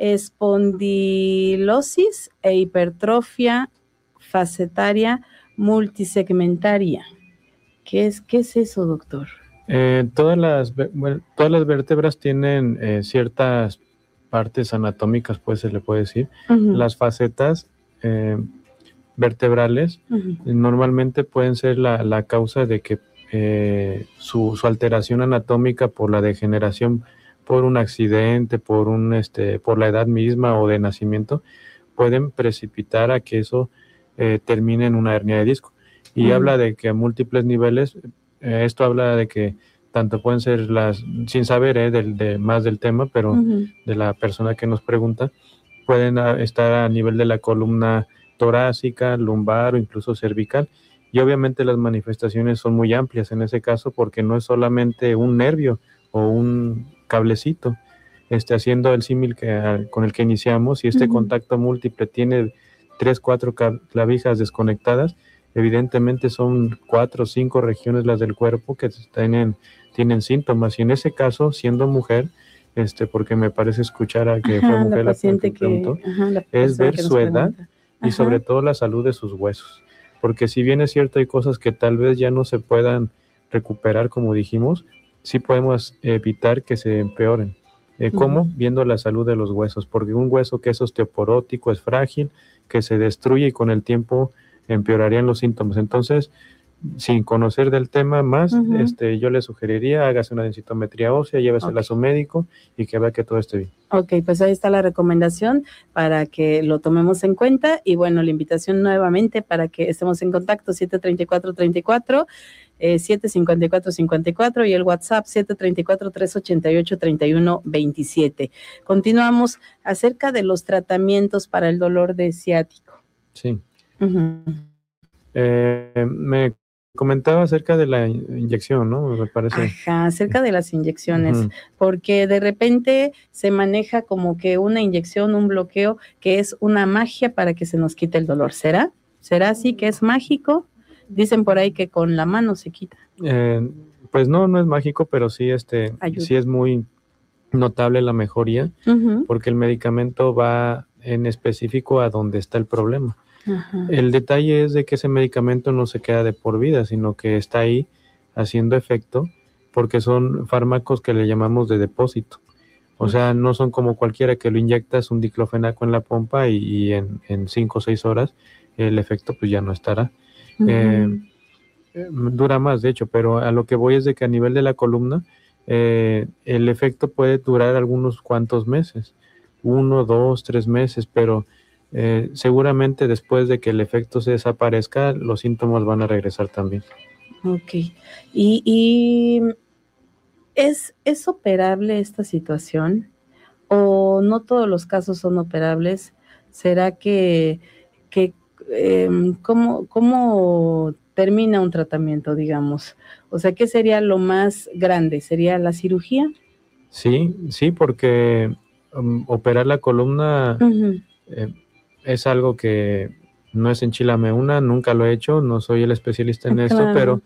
espondilosis e hipertrofia facetaria multisegmentaria. ¿Qué es eso, doctor? Todas las vértebras tienen ciertas partes anatómicas, pues se le puede decir. Uh-huh. Las facetas vertebrales normalmente pueden ser la causa de que su alteración anatómica por la degeneración, por un accidente, por la edad misma o de nacimiento, pueden precipitar a que eso termine en una hernia de disco. Y habla de que a múltiples niveles. Esto habla de que tanto pueden ser sin saber más del tema, pero de la persona que nos pregunta, pueden estar a nivel de la columna torácica, lumbar o incluso cervical. Y obviamente las manifestaciones son muy amplias en ese caso porque no es solamente un nervio o un cablecito. Haciendo el símil con el que iniciamos, si contacto múltiple tiene 3, 4 clavijas desconectadas, evidentemente son 4 o 5 regiones las del cuerpo que tienen síntomas, y en ese caso, siendo mujer, porque me parece escuchar a que fue mujer la paciente que preguntó, es ver su edad y sobre todo la salud de sus huesos, porque si bien es cierto hay cosas que tal vez ya no se puedan recuperar como dijimos, sí podemos evitar que se empeoren. ¿Cómo? Viendo la salud de los huesos, porque un hueso que es osteoporótico es frágil, que se destruye y con el tiempo empeorarían los síntomas. Entonces, sin conocer del tema más, yo le sugeriría, hágase una densitometría ósea, llévesela a su médico y que vea que todo esté bien. Ok, pues ahí está la recomendación para que lo tomemos en cuenta y bueno, la invitación nuevamente para que estemos en contacto, 734-34. 754-54 y el WhatsApp 734-388-3127. Continuamos acerca de los tratamientos para el dolor de ciático. Sí. Me comentaba acerca de la inyección, ¿no? Me parece. Ajá, acerca de las inyecciones, porque de repente se maneja como que una inyección, un bloqueo, que es una magia para que se nos quite el dolor. ¿Será? ¿Será así que es mágico? Dicen por ahí que con la mano se quita. Pues no es mágico, pero sí, sí es muy notable la mejoría, porque el medicamento va en específico a donde está el problema. Ajá. El detalle es de que ese medicamento no se queda de por vida, sino que está ahí haciendo efecto, porque son fármacos que le llamamos de depósito. O sea, no son como cualquiera que lo inyectas un diclofenaco en la pompa y en 5 o 6 horas el efecto pues ya no estará. Dura más, de hecho, pero a lo que voy es de que a nivel de la columna el efecto puede durar algunos cuantos meses, 1, 2, 3 meses, pero seguramente después de que el efecto se desaparezca, los síntomas van a regresar también. Ok. ¿Y es operable esta situación? ¿O no todos los casos son operables? ¿Será que cómo termina un tratamiento, digamos? O sea, ¿qué sería lo más grande? ¿Sería la cirugía? Sí, porque operar la columna es algo que no es enchilame una, nunca lo he hecho, no soy el especialista en esto, pero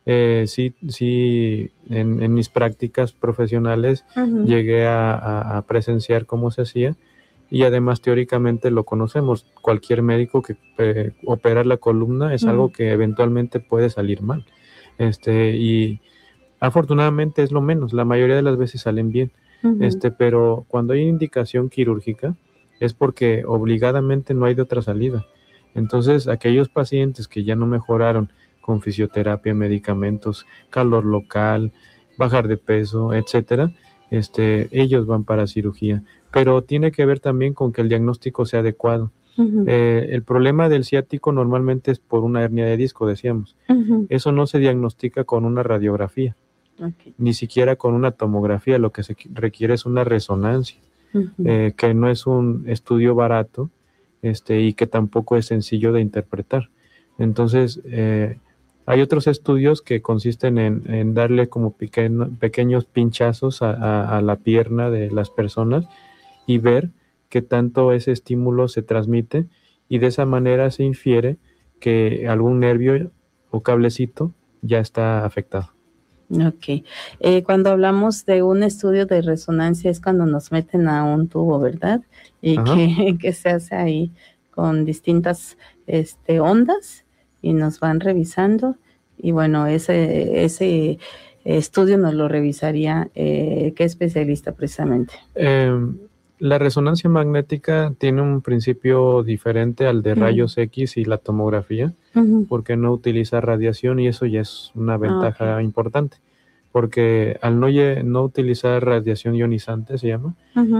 sí en mis prácticas profesionales llegué a presenciar cómo se hacía, y además teóricamente lo conocemos. Cualquier médico que operar la columna es algo que eventualmente puede salir mal, y afortunadamente es lo menos, la mayoría de las veces salen bien, pero cuando hay indicación quirúrgica es porque obligadamente no hay de otra salida. Entonces, aquellos pacientes que ya no mejoraron con fisioterapia, medicamentos, calor local, bajar de peso, etcétera, ellos van para cirugía. Pero tiene que ver también con que el diagnóstico sea adecuado. El problema del ciático normalmente es por una hernia de disco, decíamos. Eso no se diagnostica con una radiografía, ni siquiera con una tomografía. Lo que se requiere es una resonancia. Que no es un estudio barato, y que tampoco es sencillo de interpretar. Entonces, hay otros estudios que consisten en darle como pequeños pinchazos a la pierna de las personas y ver qué tanto ese estímulo se transmite, y de esa manera se infiere que algún nervio o cablecito ya está afectado. Ok. Cuando hablamos de un estudio de resonancia es cuando nos meten a un tubo, ¿verdad? Y que se hace ahí con distintas ondas y nos van revisando. Y bueno, ese estudio nos lo revisaría ¿qué especialista precisamente? La resonancia magnética tiene un principio diferente al de rayos X y la tomografía, porque no utiliza radiación, y eso ya es una ventaja importante, porque al no utilizar radiación ionizante, se llama,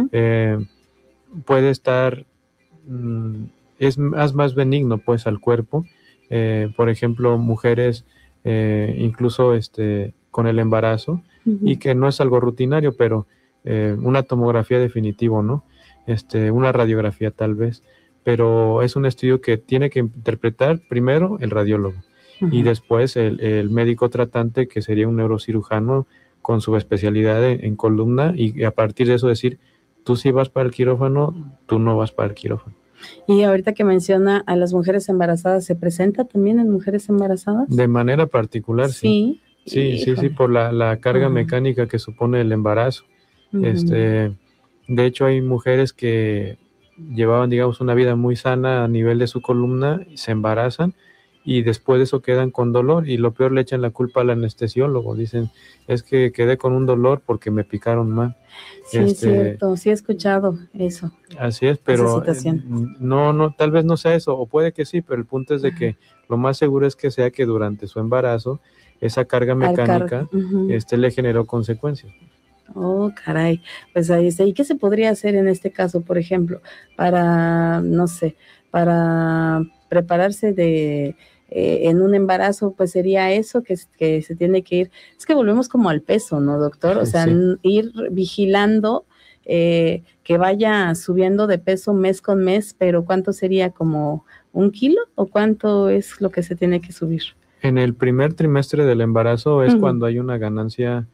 puede estar, es más benigno pues al cuerpo. Por ejemplo, mujeres incluso con el embarazo, y que no es algo rutinario, pero una tomografía definitivo, ¿no? Una radiografía tal vez, pero es un estudio que tiene que interpretar primero el radiólogo y después el médico tratante, que sería un neurocirujano con su especialidad en columna, y a partir de eso decir, tú sí vas para el quirófano, tú no vas para el quirófano. Y ahorita que menciona a las mujeres embarazadas, ¿se presenta también en mujeres embarazadas? De manera particular, sí. Sí, por la carga mecánica que supone el embarazo. De hecho, hay mujeres que llevaban, digamos, una vida muy sana a nivel de su columna y se embarazan, y después de eso quedan con dolor, y lo peor, le echan la culpa al anestesiólogo. Dicen, es que quedé con un dolor porque me picaron mal. Sí, es cierto, sí he escuchado eso. Así es, pero no, tal vez no sea eso, o puede que sí, pero el punto es de que lo más seguro es que sea que durante su embarazo esa carga mecánica le generó consecuencias. Oh, caray, pues ahí está. ¿Y qué se podría hacer en este caso, por ejemplo, para, no sé, para prepararse de en un embarazo, pues sería eso, que se tiene que ir, es que volvemos como al peso, ¿no, doctor? O sea, ir vigilando que vaya subiendo de peso mes con mes, pero ¿cuánto sería? ¿Como 1 kilo? ¿O cuánto es lo que se tiene que subir? En el primer trimestre del embarazo es cuando hay una ganancia,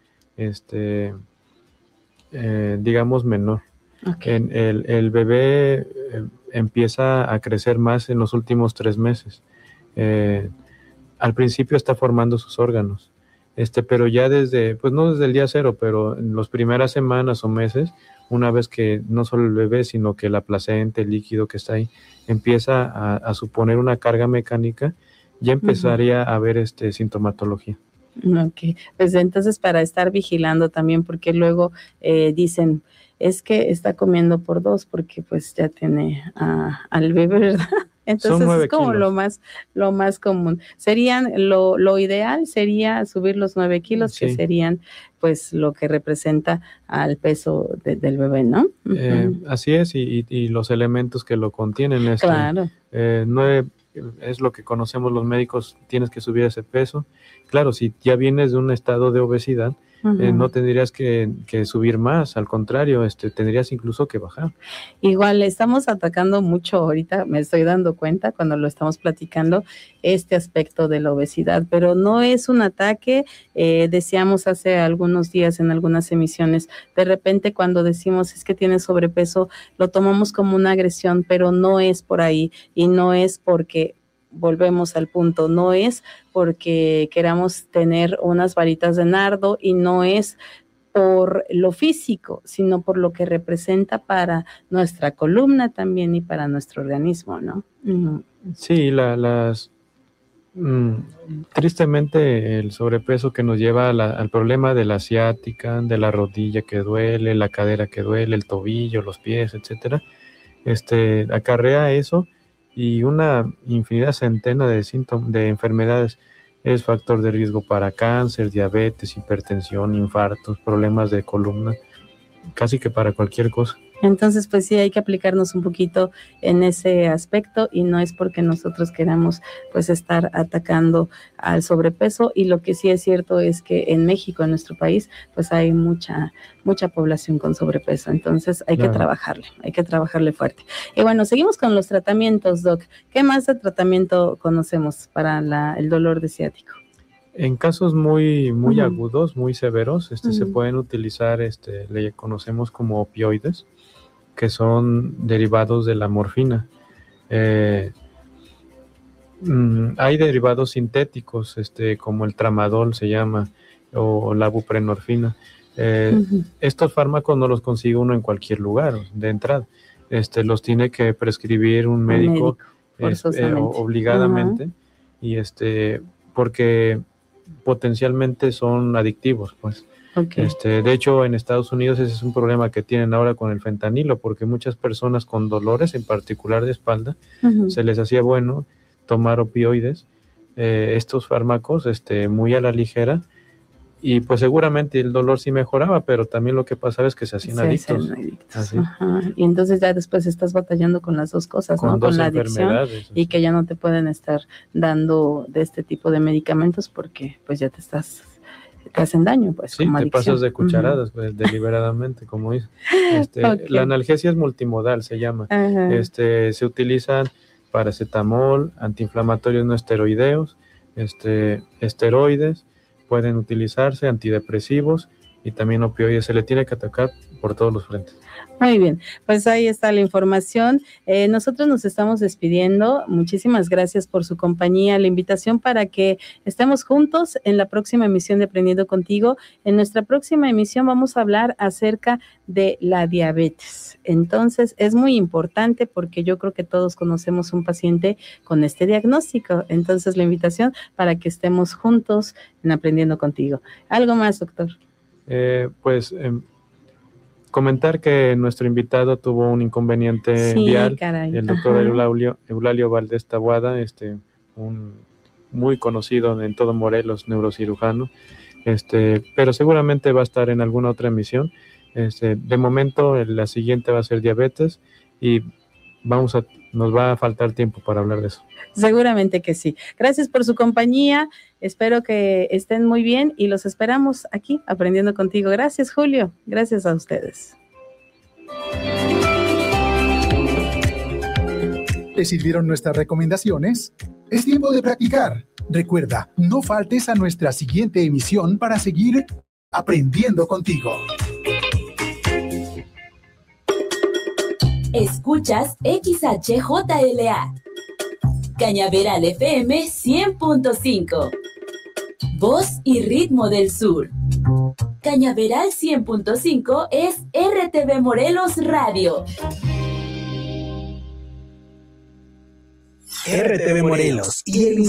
digamos, menor. Okay. El bebé empieza a crecer más en los últimos 3 meses. Al principio está formando sus órganos, pero ya desde, pues no desde el día 0, pero en las primeras semanas o meses, una vez que no solo el bebé, sino que la placenta, el líquido que está ahí, empieza a suponer una carga mecánica, ya empezaría a haber sintomatología. Ok, pues entonces para estar vigilando también, porque luego dicen, es que está comiendo por 2 porque pues ya tiene al bebé, ¿verdad? Entonces es como kilos. lo más común. Serían, lo ideal sería subir los 9 kilos, sí, que serían pues lo que representa al peso del bebé, ¿no? Así es, y los elementos que lo contienen. Claro. 9 es lo que conocemos los médicos, tienes que subir ese peso. Claro, si ya vienes de un estado de obesidad, no tendrías que subir más, al contrario, tendrías incluso que bajar. Igual estamos atacando mucho ahorita, me estoy dando cuenta cuando lo estamos platicando, este aspecto de la obesidad, pero no es un ataque, decíamos hace algunos días en algunas emisiones, de repente cuando decimos es que tienes sobrepeso, lo tomamos como una agresión, pero no es por ahí, y no es porque volvemos al punto, no es porque queramos tener unas varitas de nardo y no es por lo físico, sino por lo que representa para nuestra columna también y para nuestro organismo, ¿no? Sí, tristemente el sobrepeso que nos lleva al problema de la ciática, de la rodilla que duele, la cadera que duele, el tobillo, los pies, etcétera, acarrea eso y una infinidad, centena de síntomas, de enfermedades. Es factor de riesgo para cáncer, diabetes, hipertensión, infartos, problemas de columna, casi que para cualquier cosa. Entonces, pues sí, hay que aplicarnos un poquito en ese aspecto y no es porque nosotros queramos pues estar atacando al sobrepeso, y lo que sí es cierto es que en México, en nuestro país, pues hay mucha población con sobrepeso, entonces hay que trabajarle fuerte. Y bueno, seguimos con los tratamientos, Doc. ¿Qué más de tratamiento conocemos para el dolor de ciático? En casos muy agudos, muy severos, se pueden utilizar, le conocemos como opioides, que son derivados de la morfina. Hay derivados sintéticos, como el tramadol se llama, o la buprenorfina. Estos fármacos no los consigue uno en cualquier lugar de entrada. Los tiene que prescribir un médico obligadamente, y porque potencialmente son adictivos, pues. Okay. De hecho, en Estados Unidos ese es un problema que tienen ahora con el fentanilo, porque muchas personas con dolores, en particular de espalda, se les hacía bueno tomar opioides, estos fármacos, muy a la ligera, y pues seguramente el dolor sí mejoraba, pero también lo que pasaba es que se hacían adictos. Y entonces ya después estás batallando con las dos cosas, ¿no? Con la adicción y que ya no te pueden estar dando de este tipo de medicamentos porque pues ya te hacen daño, pues. Sí, como te adicción. pasas de cucharadas, pues, deliberadamente, como dice. Okay. La analgesia es multimodal, se llama. Se utilizan paracetamol, antiinflamatorios no esteroideos, esteroides, pueden utilizarse antidepresivos y también opioides. Se le tiene que atacar por todos los frentes. Muy bien, pues ahí está la información. Nosotros nos estamos despidiendo. Muchísimas gracias por su compañía. La invitación para que estemos juntos en la próxima emisión de Aprendiendo Contigo. En nuestra próxima emisión vamos a hablar acerca de la diabetes. Entonces, es muy importante porque yo creo que todos conocemos un paciente con este diagnóstico. Entonces, la invitación para que estemos juntos en Aprendiendo Contigo. ¿Algo más, doctor? Comentar que nuestro invitado tuvo un inconveniente vial, el doctor Eulalio Valdés Taboada, un muy conocido en todo Morelos, neurocirujano, pero seguramente va a estar en alguna otra emisión. De momento, la siguiente va a ser diabetes, y nos va a faltar tiempo para hablar de eso. Seguramente que sí. Gracias por su compañía. Espero que estén muy bien y los esperamos aquí aprendiendo contigo. Gracias, Julio. Gracias a ustedes. ¿Te sirvieron nuestras recomendaciones? Es tiempo de practicar. Recuerda, no faltes a nuestra siguiente emisión para seguir aprendiendo contigo. Escuchas XHJLA, Cañaveral FM 100.5, Voz y Ritmo del Sur. Cañaveral 100.5 es RTV Morelos Radio. RTV Morelos y el